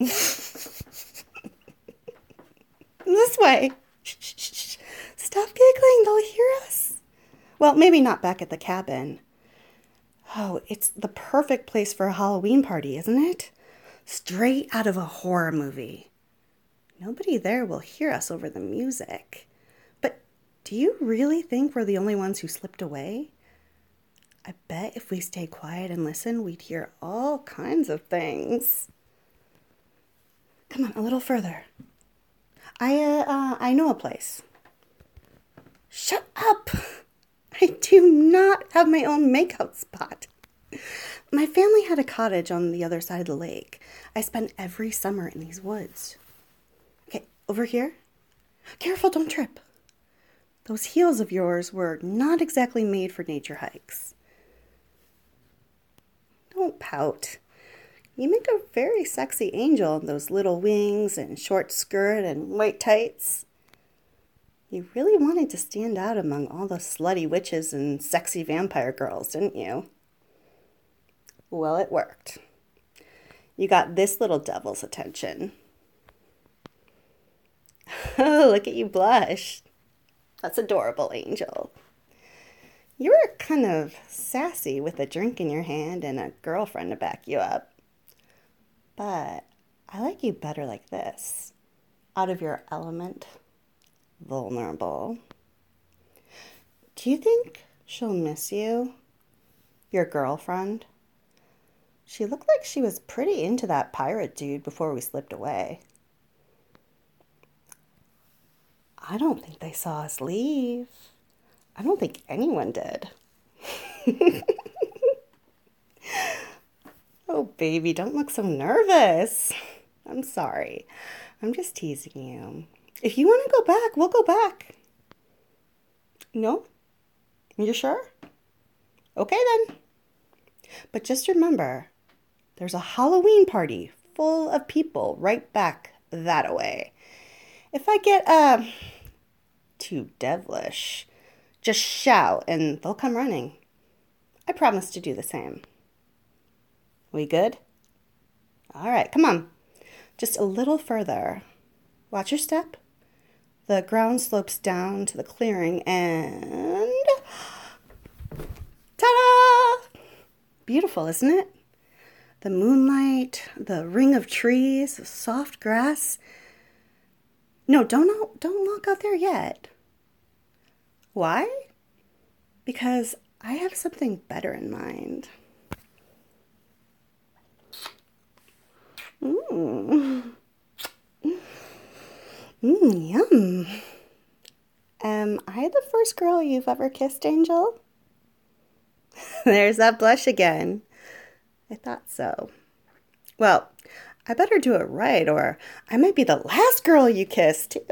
This way. Shh, shh, shh, shh. Stop giggling, they'll hear us. Well, maybe not back at the cabin. Oh, it's the perfect place for a Halloween party, isn't it? Straight out of a horror movie. Nobody there will hear us over the music. But do you really think we're the only ones who slipped away? I bet if we stay quiet and listen, we'd hear all kinds of things. Come on, a little further. I know a place. Shut up! I do not have my own makeout spot. My family had a cottage on the other side of the lake. I spent every summer in these woods. Okay, over here. Careful, don't trip. Those heels of yours were not exactly made for nature hikes. Don't pout. You make a very sexy angel in those little wings and short skirt and white tights. You really wanted to stand out among all the slutty witches and sexy vampire girls, didn't you? Well, it worked. You got this little devil's attention. Oh, look at you blush. That's adorable, Angel. You were kind of sassy with a drink in your hand and a girlfriend to back you up. But I like you better like this. Out of your element. Vulnerable. Do you think she'll miss you? Your girlfriend? She looked like she was pretty into that pirate dude before we slipped away. I don't think they saw us leave. I don't think anyone did. Oh, baby, don't look so nervous. I'm sorry. I'm just teasing you. If you want to go back, we'll go back. No? You're sure? Okay, then. But just remember, there's a Halloween party full of people right back that way. If I get too devilish, just shout and they'll come running. I promise to do the same. We good? All right, come on. Just a little further. Watch your step. The ground slopes down to the clearing and... ta-da! Beautiful, isn't it? The moonlight, the ring of trees, the soft grass. No, don't walk out there yet. Why? Because I have something better in mind. Yum. Am I the first girl you've ever kissed, Angel? There's that blush again. I thought so. Well, I better do it right, or I might be the last girl you kiss, too.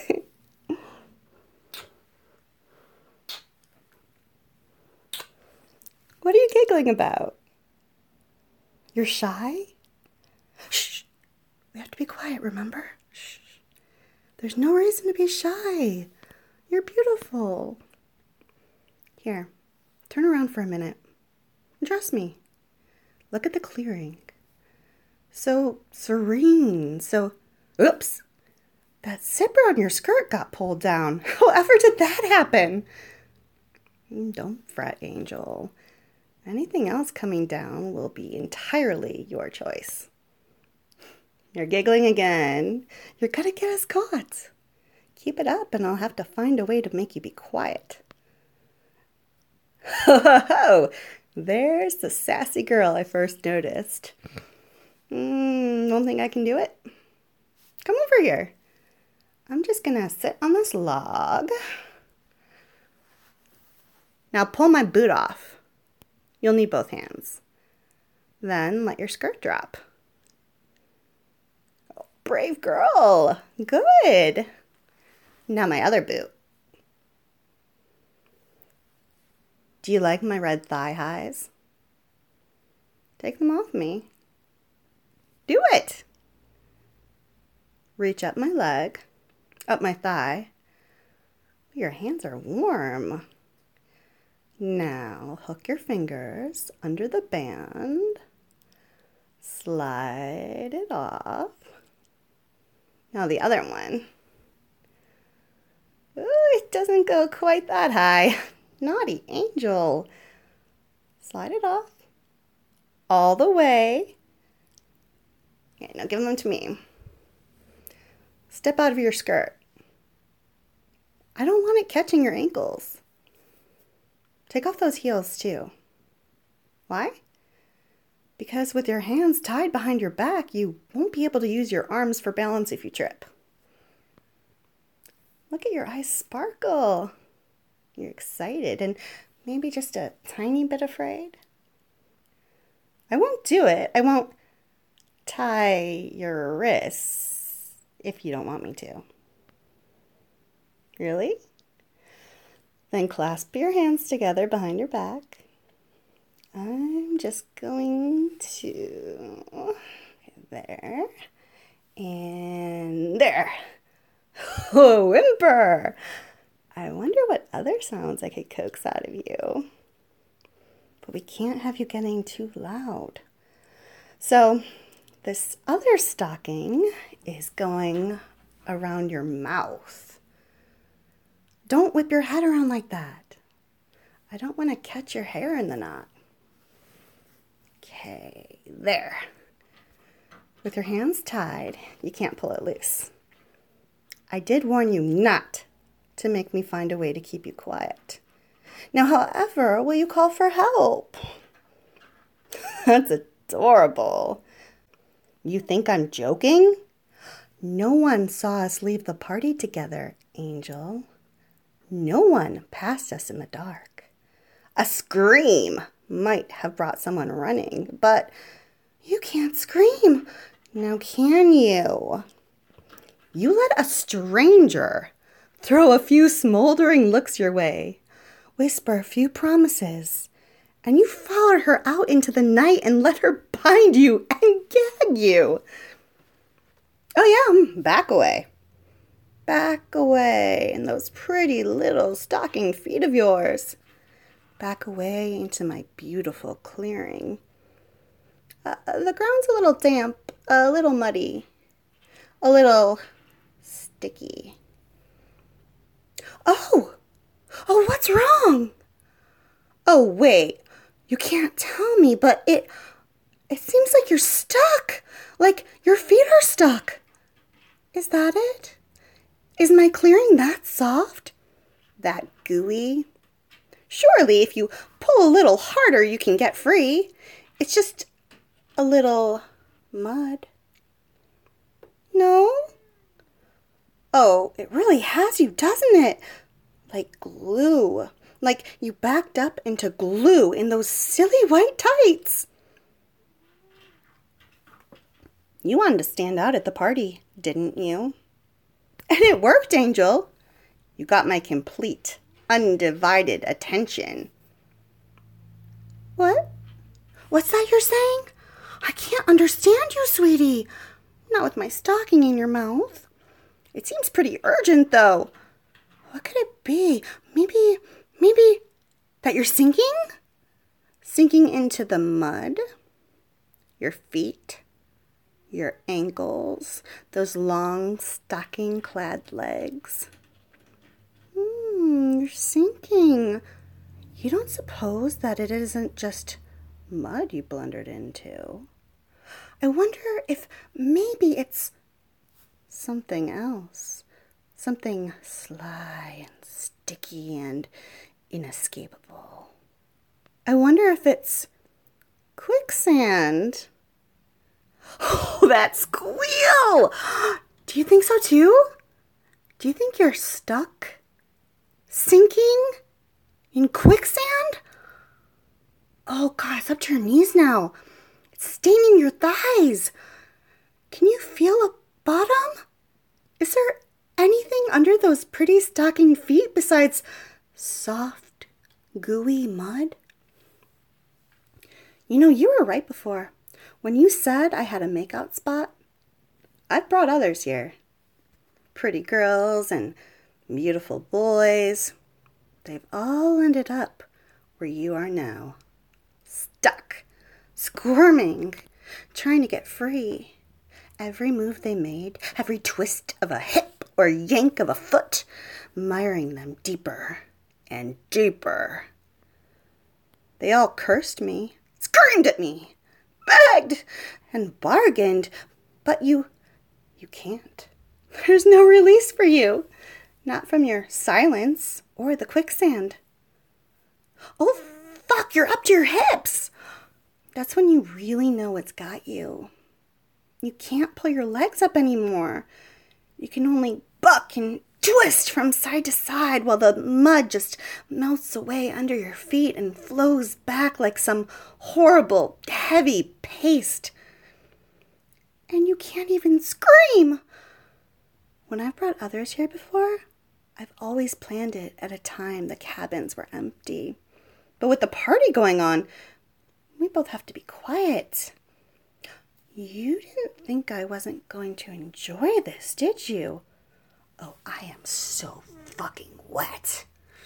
What are you giggling about? You're shy? Shh. We have to be quiet, remember? Shh. There's no reason to be shy. You're beautiful. Here, turn around for a minute. Trust me. Look at the clearing. So serene, so... Oops! That zipper on your skirt got pulled down. However did that happen? Don't fret, Angel. Anything else coming down will be entirely your choice. You're giggling again. You're gonna get us caught. Keep it up and I'll have to find a way to make you be quiet. Ho ho ho! There's the sassy girl I first noticed. Don't think I can do it? Come over here. I'm just gonna sit on this log. Now pull my boot off. You'll need both hands. Then let your skirt drop. Oh, brave girl. Good. Now my other boot. Do you like my red thigh highs? Take them off me. Do it. Reach up my leg, up my thigh. Your hands are warm. Now hook your fingers under the band. Slide it off. Now the other one. Ooh, it doesn't go quite that high. Naughty Angel. Slide it off. All the way. Okay, now give them to me. Step out of your skirt. I don't want it catching your ankles. Take off those heels too. Why? Because with your hands tied behind your back, you won't be able to use your arms for balance if you trip. Look at your eyes sparkle. You're excited and maybe just a tiny bit afraid. I won't do it. I won't tie your wrists if you don't want me to. Really? Then clasp your hands together behind your back. I'm just going to... there. And there. Whimper! I wonder what other sounds I could coax out of you. But we can't have you getting too loud. So this other stocking is going around your mouth. Don't whip your head around like that. I don't want to catch your hair in the knot. Okay, there. With your hands tied, you can't pull it loose. I did warn you not to make me find a way to keep you quiet. Now, however, will you call for help? That's adorable. You think I'm joking? No one saw us leave the party together, Angel. No one passed us in the dark. A scream might have brought someone running, but you can't scream. Now can you? You let a stranger throw a few smoldering looks your way, whisper a few promises, and you followed her out into the night and let her bind you and gag you. Oh yeah, back away. Back away in those pretty little stocking feet of yours. Back away into my beautiful clearing. The ground's a little damp, a little muddy, a little sticky. Oh, what's wrong? Oh, wait, you can't tell me, but it seems like you're stuck, like your feet are stuck. Is that it? Is my clearing that soft? That gooey? Surely if you pull a little harder, you can get free. It's just a little mud. No? Oh, it really has you, doesn't it? Like glue. Like you backed up into glue in those silly white tights. You wanted to stand out at the party, didn't you? And it worked, Angel. You got my complete, undivided attention. What? What's that you're saying? I can't understand you, sweetie. Not with my stocking in your mouth. It seems pretty urgent, though. What could it be? Maybe that you're sinking? Sinking into the mud? Your feet? Your ankles? Those long stocking-clad legs? You're sinking. You don't suppose that it isn't just mud you blundered into? I wonder if maybe it's something else. Something sly and sticky and inescapable. I wonder if it's quicksand. Oh, that squeal! Do you think so too? Do you think you're stuck? Sinking? In quicksand? Oh God, it's up to your knees now. It's staining your thighs. Can you feel a bottom? Is there anything under those pretty stocking feet besides soft, gooey mud? You know, you were right before. When you said I had a makeout spot, I've brought others here. Pretty girls and beautiful boys. They've all ended up where you are now. Stuck, squirming, trying to get free. every move they made, every twist of a hip or yank of a foot, miring them deeper and deeper. They all cursed me, screamed at me, begged and bargained, but you can't. There's no release for you, not from your silence or the quicksand. Oh, fuck, you're up to your hips. That's when you really know it's got you. You can't pull your legs up anymore. You can only buck and twist from side to side while the mud just melts away under your feet and flows back like some horrible, heavy paste. And you can't even scream. When I've brought others here before, I've always planned it at a time the cabins were empty. But with the party going on, we both have to be quiet. You didn't think I wasn't going to enjoy this, did you? Oh, I am so fucking wet.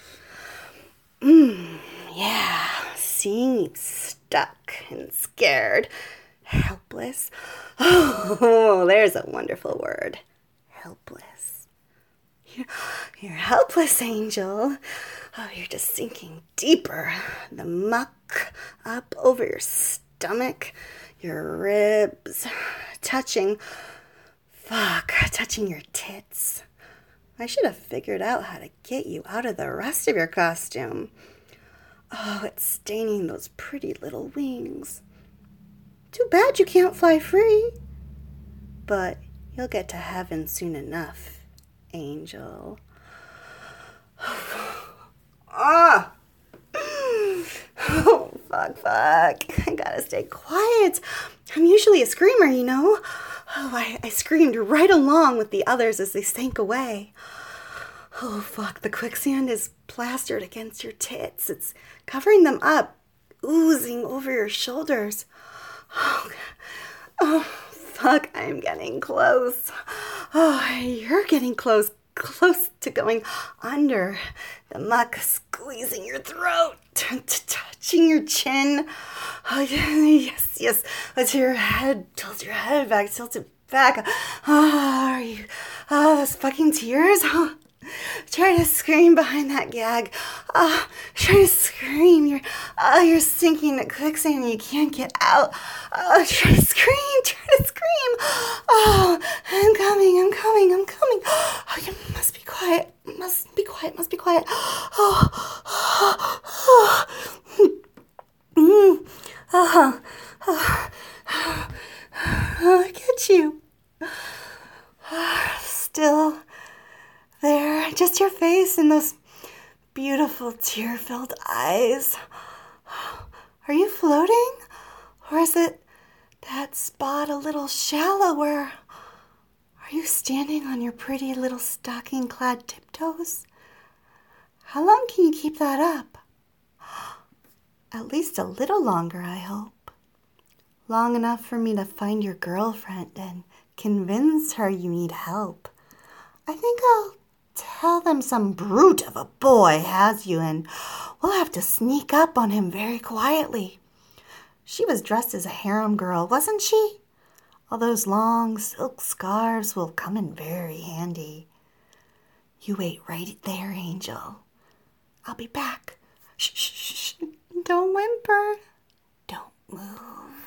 Yeah, seeing you stuck and scared, helpless. Oh, there's a wonderful word. Helpless. You're helpless, Angel. Oh, you're just sinking deeper. The muck up over your stomach, your ribs, touching your tits. I should have figured out how to get you out of the rest of your costume. Oh, it's staining those pretty little wings. Too bad you can't fly free. But you'll get to heaven soon enough, Angel. Ah! Oh, fuck. I gotta stay quiet. I'm usually a screamer, you know. Oh, I screamed right along with the others as they sank away. Oh, fuck, the quicksand is plastered against your tits. It's covering them up, oozing over your shoulders. Oh, fuck, I'm getting close. Oh, you're getting close to going under. The muck squeezing your throat, touching your chin. Oh, yes. Tilt your head back, tilt it back. Oh, those fucking tears. Oh, try to scream behind that gag. Try to scream. You're sinking to quicksand and you can't get out. Try to scream. Oh, I'm coming. Oh, you must be quiet. Must be quiet. I get you. Still there, just your face and those beautiful tear-filled eyes. Are you floating? Or is it that spot a little shallower? Are you standing on your pretty little stocking-clad tiptoes? How long can you keep that up? At least a little longer, I hope. Long enough for me to find your girlfriend and convince her you need help. I think I'll tell them some brute of a boy has you, and we'll have to sneak up on him very quietly. She was dressed as a harem girl, wasn't she? All those long silk scarves will come in very handy. You wait right there, Angel. I'll be back. Shh. Don't whimper. Don't move.